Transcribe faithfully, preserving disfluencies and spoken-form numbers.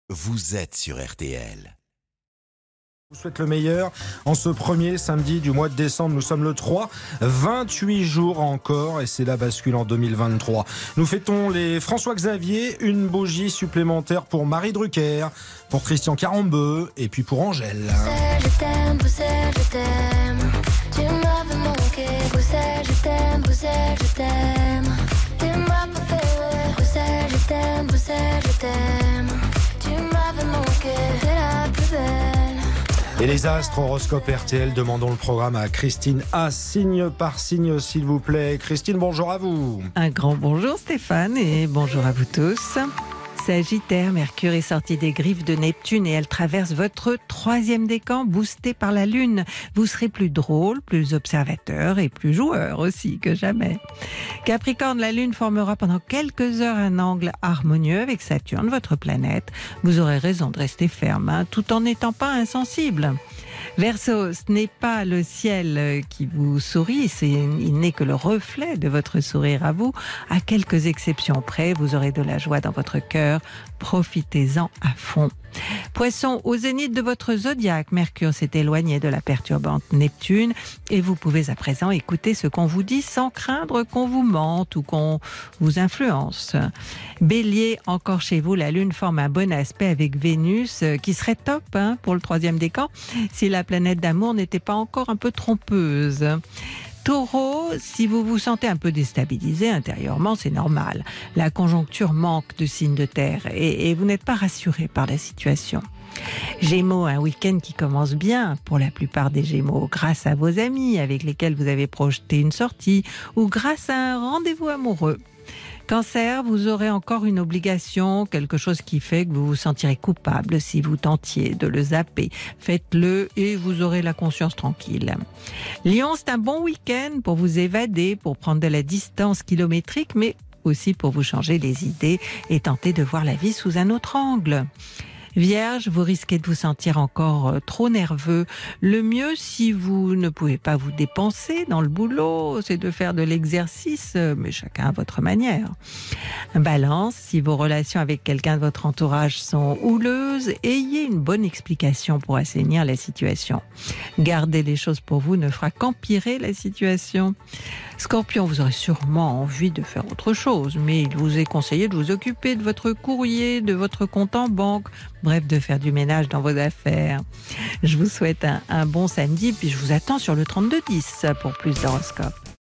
vous êtes sur R T L. Je vous souhaite le meilleur. En ce premier samedi du mois de décembre, nous sommes le trois, vingt-huit jours encore et c'est la bascule en deux mille vingt-trois. Nous fêtons les François-Xavier, une bougie supplémentaire pour Marie Drucker, pour Christian Carambeu et puis pour Angèle. Bruxelles, je t'aime, Bruxelles, je t'aime. Tu m'avais manqué, Bruxelles, je t'aime, Bruxelles, je t'aime. Tu m'as pas fait, Bruxelles, je t'aime, Bruxelles, je t'aime. Tu m'avais manqué, t'es la plus belle. Et les astres, horoscope R T L, demandons le programme à Christine A, signe par signe s'il vous plaît. Christine, bonjour à vous. Un grand bonjour Stéphane et bonjour à vous tous. Sagittaire, Mercure est sorti des griffes de Neptune et elle traverse votre troisième décan, boosté par la Lune. Vous serez plus drôle, plus observateur et plus joueur aussi que jamais. Capricorne, la Lune formera pendant quelques heures un angle harmonieux avec Saturne, votre planète. Vous aurez raison de rester ferme, hein, tout en n'étant pas insensible. Verseau, ce n'est pas le ciel qui vous sourit, c'est, il n'est que le reflet de votre sourire à vous. À quelques exceptions près, vous aurez de la joie dans votre cœur. Profitez-en à fond. Poisson, au zénith de votre zodiaque, Mercure s'est éloigné de la perturbante Neptune et vous pouvez à présent écouter ce qu'on vous dit sans craindre qu'on vous mente ou qu'on vous influence. Bélier, encore chez vous, la Lune forme un bon aspect avec Vénus qui serait top hein, pour le troisième décan si la planète d'amour n'était pas encore un peu trompeuse. Taureau, si vous vous sentez un peu déstabilisé intérieurement, c'est normal. La conjoncture manque de signes de terre et, et vous n'êtes pas rassuré par la situation. Gémeaux, un week-end qui commence bien pour la plupart des Gémeaux, grâce à vos amis avec lesquels vous avez projeté une sortie ou grâce à un rendez-vous amoureux. Cancer, vous aurez encore une obligation, quelque chose qui fait que vous vous sentirez coupable si vous tentiez de le zapper. Faites-le et vous aurez la conscience tranquille. Lion, c'est un bon week-end pour vous évader, pour prendre de la distance kilométrique, mais aussi pour vous changer les idées et tenter de voir la vie sous un autre angle. Vierge, vous risquez de vous sentir encore trop nerveux. Le mieux, si vous ne pouvez pas vous dépenser dans le boulot, c'est de faire de l'exercice, mais chacun à votre manière. Balance, si vos relations avec quelqu'un de votre entourage sont houleuses, ayez une bonne explication pour assainir la situation. Garder les choses pour vous ne fera qu'empirer la situation. Scorpion, vous aurez sûrement envie de faire autre chose, mais il vous est conseillé de vous occuper de votre courrier, de votre compte en banque, bref, de faire du ménage dans vos affaires. Je vous souhaite un, un bon samedi, puis je vous attends sur le trente-deux dix pour plus d'horoscopes.